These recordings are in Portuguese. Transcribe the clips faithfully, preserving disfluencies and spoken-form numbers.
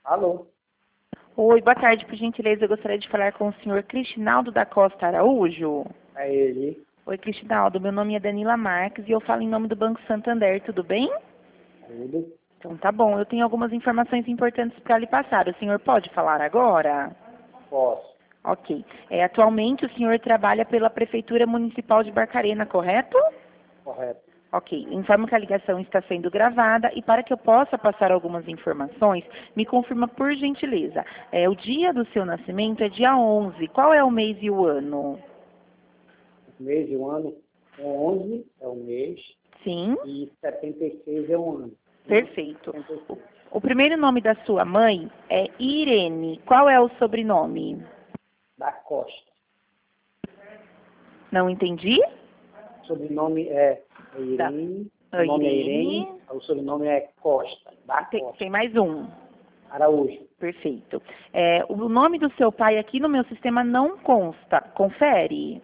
Alô? Oi, boa tarde, por gentileza, eu gostaria de falar com o senhor Cristinaldo da Costa Araújo. É ele. Oi, Cristinaldo, meu nome é Danila Marques e eu falo em nome do Banco Santander, tudo bem? Tudo. Então tá bom, eu tenho algumas informações importantes para lhe passar. O senhor pode falar agora? Posso. Ok. É, atualmente o senhor trabalha pela Prefeitura Municipal de Barcarena, correto? Correto. Ok. Informo que a ligação está sendo gravada e para que eu possa passar algumas informações, me confirma por gentileza. É, o dia do seu nascimento é dia onze. Qual é o mês e o ano? O mês e o ano. onze é o mês Sim. e setenta e seis é o ano. Perfeito. setenta e seis. O primeiro nome da sua mãe é Irene. Qual é o sobrenome? Da Costa. Não entendi? O sobrenome é Da Irene. Ah, O nome é Irene. Irene. O sobrenome é Costa. Da Tem, Costa. tem mais um. Araújo. Perfeito. É, o nome do seu pai aqui no meu sistema não consta. Confere.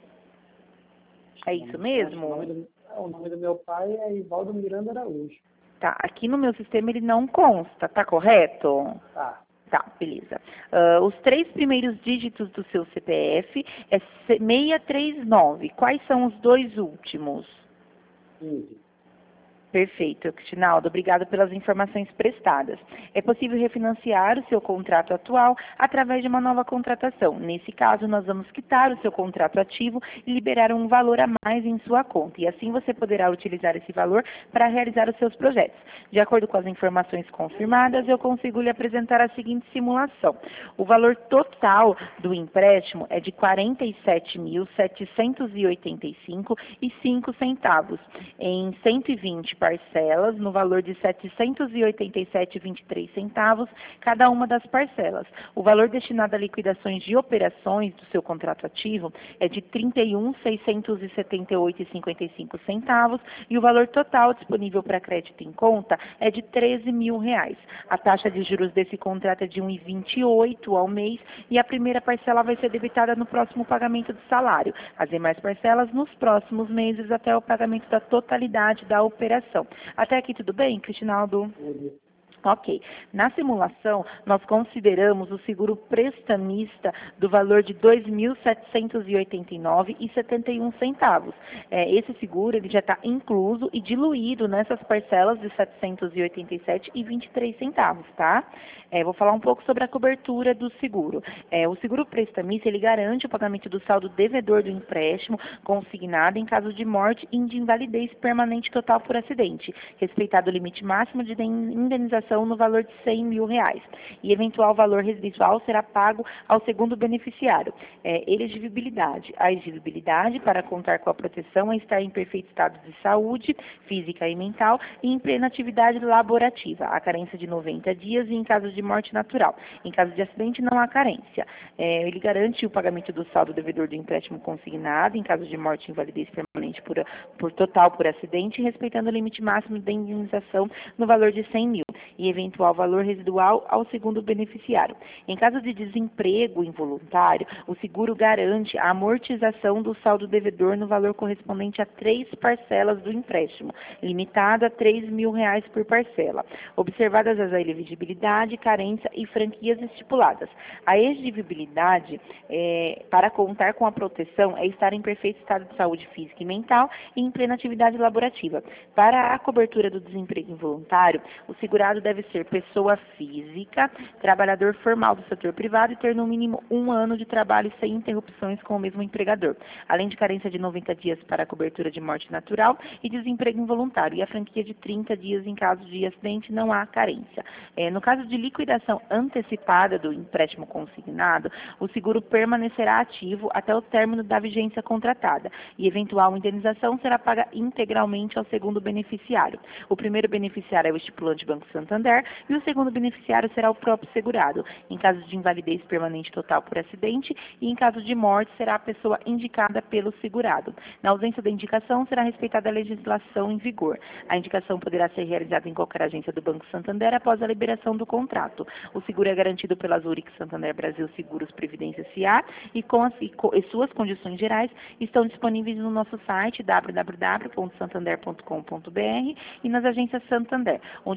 É isso O mesmo? nome do, é, o nome do meu pai é Ivaldo Miranda Araújo. Tá, aqui no meu sistema ele não consta, tá correto? Tá. Tá, beleza. Ah, os três primeiros dígitos do seu C P F é seiscentos e trinta e nove. Quais são os dois últimos? quinze. Perfeito, Cristinaldo. Obrigado pelas informações prestadas. É possível refinanciar o seu contrato atual através de uma nova contratação. Nesse caso, nós vamos quitar o seu contrato ativo e liberar um valor a mais em sua conta. E assim você poderá utilizar esse valor para realizar os seus projetos. De acordo com as informações confirmadas, eu consigo lhe apresentar a seguinte simulação. O valor total do empréstimo é de quarenta e sete mil, setecentos e oitenta e cinco reais e cinco centavos, em cento e vinte parcelas, no valor de setecentos e oitenta e sete reais e vinte e três centavos, cada uma das parcelas. O valor destinado a liquidações de operações do seu contrato ativo é de trinta e um mil, seiscentos e setenta e oito reais e cinquenta e cinco centavos e o valor total disponível para crédito em conta é de treze mil reais. A taxa de juros desse contrato é de um vírgula vinte e oito ao mês e a primeira parcela vai ser debitada no próximo pagamento do salário. As demais parcelas nos próximos meses até o pagamento da totalidade da operação. Até aqui tudo bem, Cristinaldo? Tudo. Ok. Na simulação, nós consideramos o seguro prestamista do valor de dois mil setecentos e oitenta e nove reais e setenta e um centavos. É, esse seguro ele já está incluso e diluído nessas parcelas de setecentos e oitenta e sete reais e vinte e três centavos, tá? É, vou falar um pouco sobre a cobertura do seguro. É, o seguro prestamista ele garante o pagamento do saldo devedor do empréstimo consignado em caso de morte e de invalidez permanente total por acidente, respeitado o limite máximo de indenização no valor de cem mil reais. E eventual valor residual será pago ao segundo beneficiário. É, elegibilidade. A elegibilidade para contar com a proteção é estar em perfeito estado de saúde, física e mental, e em plena atividade laborativa. A carência de noventa dias e em caso de morte natural. Em caso de acidente, não há carência. É, ele garante o pagamento do saldo devedor do empréstimo consignado, em caso de morte e invalidez permanente por, por total por acidente, respeitando o limite máximo de indenização no valor de cem mil. E eventual valor residual ao segundo beneficiário. Em caso de desemprego involuntário, o seguro garante a amortização do saldo devedor no valor correspondente a três parcelas do empréstimo, limitado a três mil reais por parcela, observadas as elegibilidade, carência e franquias estipuladas. A exigibilidade é, para contar com a proteção é estar em perfeito estado de saúde física e mental e em plena atividade laborativa. Para a cobertura do desemprego involuntário, o segurado deve ser pessoa física, trabalhador formal do setor privado e ter no mínimo um ano de trabalho sem interrupções com o mesmo empregador, além de carência de noventa dias para a cobertura de morte natural e desemprego involuntário, e a franquia de trinta dias em caso de acidente não há carência. É, no caso de liquidação antecipada do empréstimo consignado, o seguro permanecerá ativo até o término da vigência contratada e eventual indenização será paga integralmente ao segundo beneficiário. O primeiro beneficiário é o estipulante Banco Santander e o segundo beneficiário será o próprio segurado. Em caso de invalidez permanente total por acidente e em caso de morte será a pessoa indicada pelo segurado. Na ausência da indicação será respeitada a legislação em vigor. A indicação poderá ser realizada em qualquer agência do Banco Santander após a liberação do contrato. O seguro é garantido pela Zurich Santander Brasil Seguros Previdência S A e, com as, e, co, e suas condições gerais estão disponíveis no nosso site w w w ponto santander ponto com ponto b r e nas agências Santander, onde o senhor poderá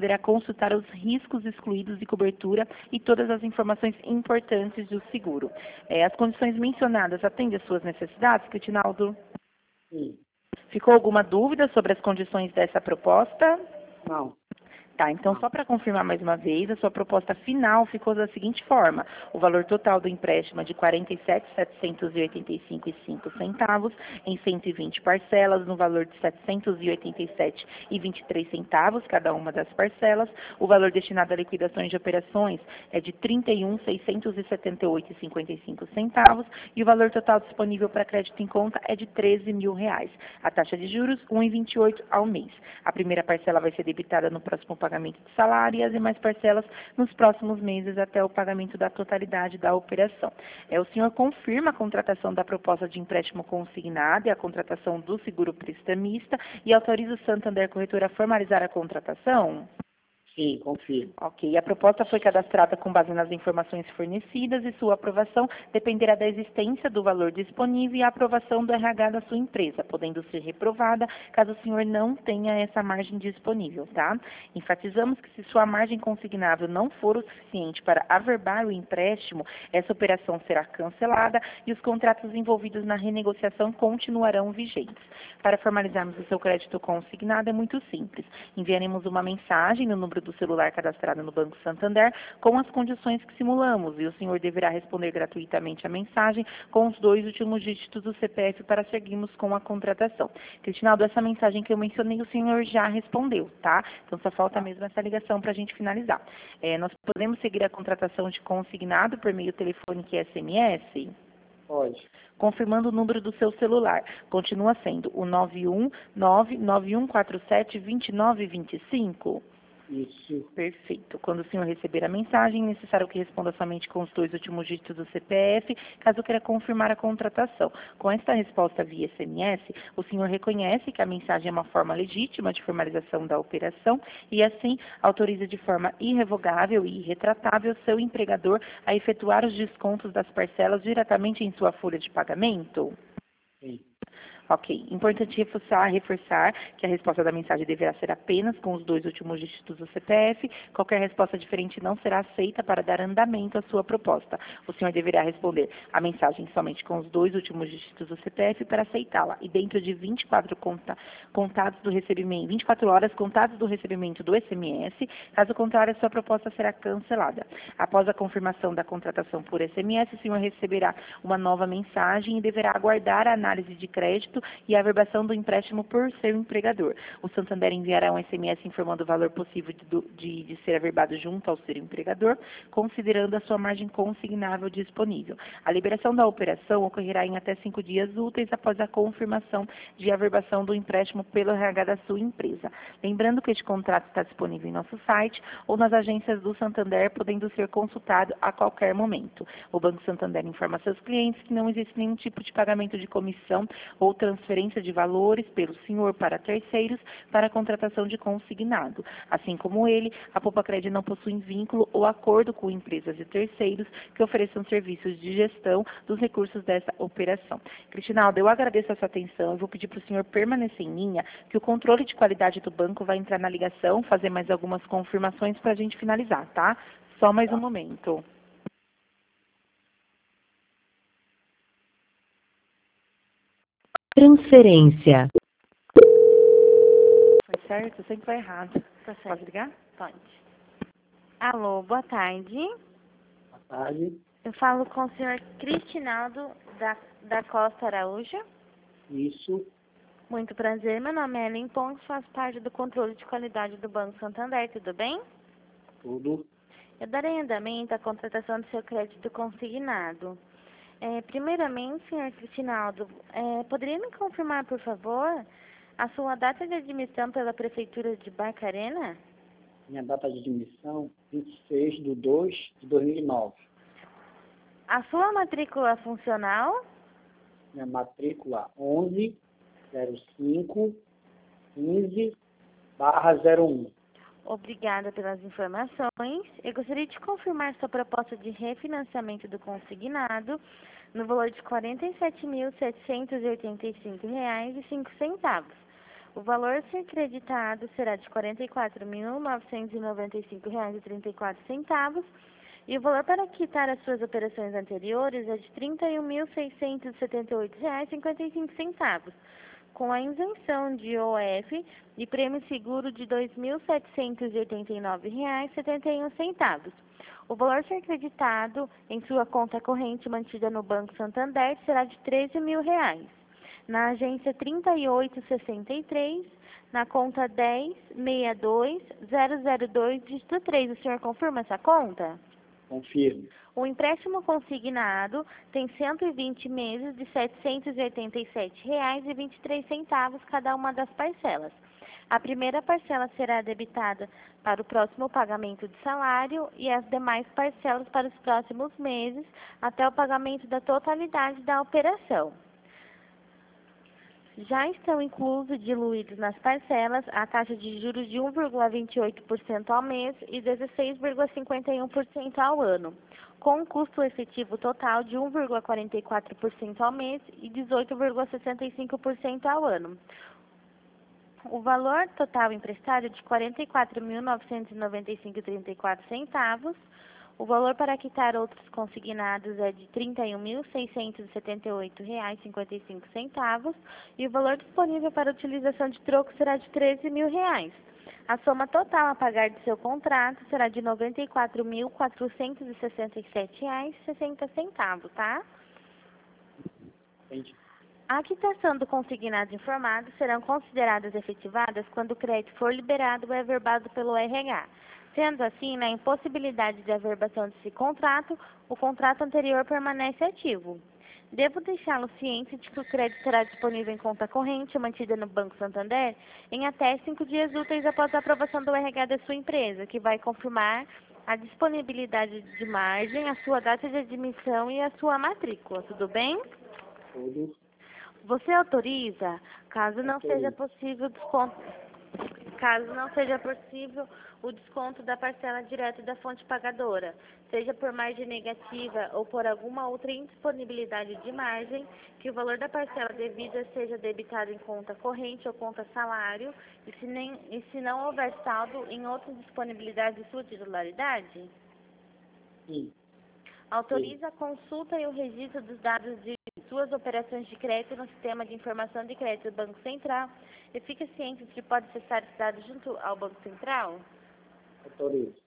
poderá consultar os riscos excluídos de cobertura e todas as informações importantes do seguro. É, as condições mencionadas atendem às suas necessidades, Critinaldo? Sim. Ficou alguma dúvida sobre as condições dessa proposta? Não. Tá, então Não. só para confirmar mais uma vez, a sua proposta final ficou da seguinte forma: o valor total do empréstimo é de quarenta e sete mil setecentos e oitenta e cinco reais e cinco centavos em cento e vinte parcelas, no valor de setecentos e oitenta e sete reais e vinte e três centavos cada uma das parcelas. O valor destinado a liquidações de operações é de trinta e um mil seiscentos e setenta e oito reais e cinquenta e cinco centavos e o valor total disponível para crédito em conta é de treze mil reais. A taxa de juros um vírgula vinte e oito ao mês. A primeira parcela vai ser debitada no próximo pagamento de salário e as demais parcelas nos próximos meses até o pagamento da totalidade da operação. É, o senhor confirma a contratação da proposta de empréstimo consignado e a contratação do seguro prestamista e autoriza o Santander Corretora a formalizar a contratação? Sim, confirmo. Ok, a proposta foi cadastrada com base nas informações fornecidas e sua aprovação dependerá da existência do valor disponível e a aprovação do R H da sua empresa, podendo ser reprovada caso o senhor não tenha essa margem disponível, tá? Enfatizamos que se sua margem consignável não for o suficiente para averbar o empréstimo, essa operação será cancelada e os contratos envolvidos na renegociação continuarão vigentes. Para formalizarmos o seu crédito consignado é muito simples. Enviaremos uma mensagem no número do celular cadastrado no Banco Santander com as condições que simulamos e o senhor deverá responder gratuitamente a mensagem com os dois últimos dígitos do C P F para seguirmos com a contratação. Critinaldo, essa mensagem que eu mencionei o senhor já respondeu, tá? Então só falta mesmo essa ligação para a gente finalizar. É, nós podemos seguir a contratação de consignado por meio telefônico e S M S? Pode. Confirmando o número do seu celular. Continua sendo o nove um nove, nove um quatro sete, dois nove dois cinco? Isso. Perfeito. Quando o senhor receber a mensagem, é necessário que responda somente com os dois últimos dígitos do C P F, caso queira confirmar a contratação. Com esta resposta via S M S, o senhor reconhece que a mensagem é uma forma legítima de formalização da operação e, assim, autoriza de forma irrevogável e irretratável seu empregador a efetuar os descontos das parcelas diretamente em sua folha de pagamento? Sim. Ok. Importante reforçar, reforçar que a resposta da mensagem deverá ser apenas com os dois últimos dígitos do C P F. Qualquer resposta diferente não será aceita para dar andamento à sua proposta. O senhor deverá responder a mensagem somente com os dois últimos dígitos do C P F para aceitá-la. E dentro de vinte e quatro conta, contados do recebimento, vinte e quatro horas contados do recebimento do S M S, caso contrário, a sua proposta será cancelada. Após a confirmação da contratação por S M S, o senhor receberá uma nova mensagem e deverá aguardar a análise de crédito e a averbação do empréstimo por seu empregador. O Santander enviará um S M S informando o valor possível de, de, de ser averbado junto ao seu empregador, considerando a sua margem consignável disponível. A liberação da operação ocorrerá em até cinco dias úteis após a confirmação de averbação do empréstimo pelo R H da sua empresa. Lembrando que este contrato está disponível em nosso site ou nas agências do Santander, podendo ser consultado a qualquer momento. O Banco Santander informa seus clientes que não existe nenhum tipo de pagamento de comissão ou transferência de valores pelo senhor para terceiros para a contratação de consignado. Assim como ele, a Poupa-Cred não possui vínculo ou acordo com empresas de terceiros que ofereçam serviços de gestão dos recursos dessa operação. Critinaldo, eu agradeço a sua atenção e vou pedir para o senhor permanecer em linha, que o controle de qualidade do banco vai entrar na ligação, fazer mais algumas confirmações para a gente finalizar, tá? Só mais um momento. Transferência. Foi certo? Sempre vai errado. Tá certo. Pode ligar? Pode. Alô, boa tarde. Boa tarde. Eu falo com o senhor Critinaldo da, da Costa Araújo. Isso. Muito prazer, meu nome é Ellen Pontes, faço parte do controle de qualidade do Banco Santander, tudo bem? Tudo. Eu darei andamento à contratação do seu crédito consignado. É, primeiramente, senhor Critinaldo, é, poderia me confirmar, por favor, a sua data de admissão pela Prefeitura de Barcarena? Minha data de admissão, vinte e seis de dois de dois mil e nove. A sua matrícula funcional? Minha matrícula onze zero cinco quinze barra zero um. Obrigada pelas informações. Eu gostaria de confirmar sua proposta de refinanciamento do consignado no valor de quarenta e sete mil setecentos e oitenta e cinco reais e cinco centavos. O valor a ser creditado será de quarenta e quatro mil, novecentos e noventa e cinco reais e trinta e quatro centavos. E o valor para quitar as suas operações anteriores é de trinta e um mil, seiscentos e setenta e oito reais e cinquenta e cinco centavos, com a isenção de O F e prêmio seguro de dois mil setecentos e oitenta e nove reais e setenta e um centavos. O valor a ser creditado em sua conta corrente mantida no Banco Santander será de treze mil reais. Na agência trinta e oito sessenta e três, na conta dez sessenta e dois zero zero dois, dígito três. O senhor confirma essa conta? Confirmo. O empréstimo consignado tem cento e vinte meses de setecentos e oitenta e sete reais e vinte e três centavos cada uma das parcelas. A primeira parcela será debitada para o próximo pagamento de salário e as demais parcelas para os próximos meses, até o pagamento da totalidade da operação. Já estão inclusos diluídos nas parcelas a taxa de juros de um vírgula vinte e oito por cento ao mês e dezesseis vírgula cinquenta e um por cento ao ano, com um custo efetivo total de um vírgula quarenta e quatro por cento ao mês e dezoito vírgula sessenta e cinco por cento ao ano. O valor total emprestado é de quarenta e quatro mil, novecentos e noventa e cinco reais e trinta e quatro centavos. O valor para quitar outros consignados é de trinta e um mil, seiscentos e setenta e oito reais e cinquenta e cinco centavos e o valor disponível para utilização de troco será de treze mil reais. A soma total a pagar de seu contrato será de noventa e quatro mil, quatrocentos e sessenta e sete reais e sessenta centavos, tá? Entendi. A quitação do consignado informado serão consideradas efetivadas quando o crédito for liberado ou averbado pelo R H. Sendo assim, na impossibilidade de averbação desse contrato, o contrato anterior permanece ativo. Devo deixá-lo ciente de que o crédito será disponível em conta corrente mantida no Banco Santander em até cinco dias úteis após a aprovação do R H da sua empresa, que vai confirmar a disponibilidade de margem, a sua data de admissão e a sua matrícula. Tudo bem? Tudo. Você autoriza, caso não Autorizo. seja possível desconto, caso não seja possível o desconto da parcela direto da fonte pagadora, seja por margem negativa ou por alguma outra indisponibilidade de margem, que o valor da parcela devida seja debitado em conta corrente ou conta salário, e se, nem, e se não houver saldo em outra disponibilidade de sua titularidade? Sim. Autoriza a consulta e o registro dos dados de suas operações de crédito no sistema de informação de crédito do Banco Central e fica ciente de que pode acessar esses dados junto ao Banco Central? Autorizo.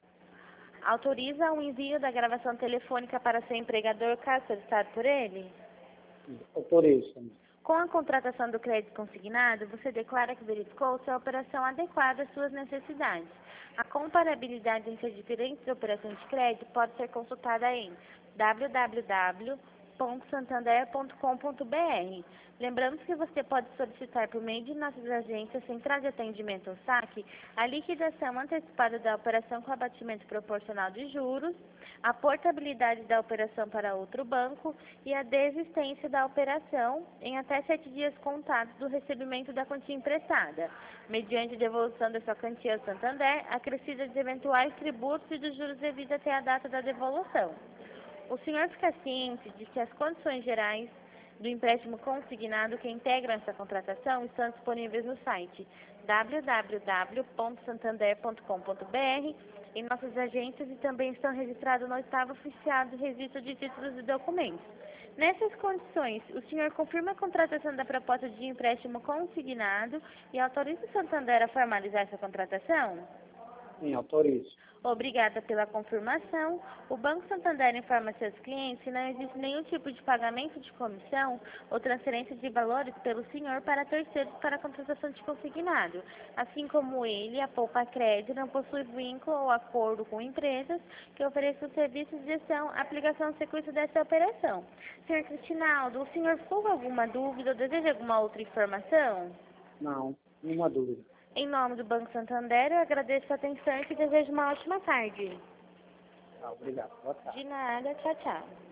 Autoriza o envio da gravação telefônica para seu empregador, caso solicitado por ele? Sim. Autorizo também. Com a contratação do crédito consignado, você declara que verificou se a operação adequada às suas necessidades. A comparabilidade entre as diferentes operações de crédito pode ser consultada em w w w ponto santander ponto com ponto b r. Lembrando que você pode solicitar por meio de nossas agências Central de Atendimento ao Saque a liquidação antecipada da operação com abatimento proporcional de juros, a portabilidade da operação para outro banco e a desistência da operação em até sete dias contados do recebimento da quantia emprestada, mediante devolução da sua quantia ao Santander, acrescida de eventuais tributos e dos juros devidos até a data da devolução. O senhor fica ciente de que as condições gerais do empréstimo consignado que integram essa contratação estão disponíveis no site w w w ponto santander ponto com ponto b r, em nossas agências e também estão registrados no oitavo oficial de registro de títulos e documentos. Nessas condições, o senhor confirma a contratação da proposta de empréstimo consignado e autoriza o Santander a formalizar essa contratação? Sim, autorizo. Obrigada pela confirmação. O Banco Santander informa seus clientes que não existe nenhum tipo de pagamento de comissão ou transferência de valores pelo senhor para terceiros para a contratação de consignado. Assim como ele, a Poupa Crédito não possui vínculo ou acordo com empresas que ofereçam serviços de gestão, aplicação e sequência dessa operação. senhor Cristinaldo, o senhor ficou com alguma dúvida ou deseja alguma outra informação? Não, nenhuma dúvida. Em nome do Banco Santander, eu agradeço a atenção e te desejo uma ótima tarde. Tá, obrigado. Boa tarde. De nada, tchau, tchau.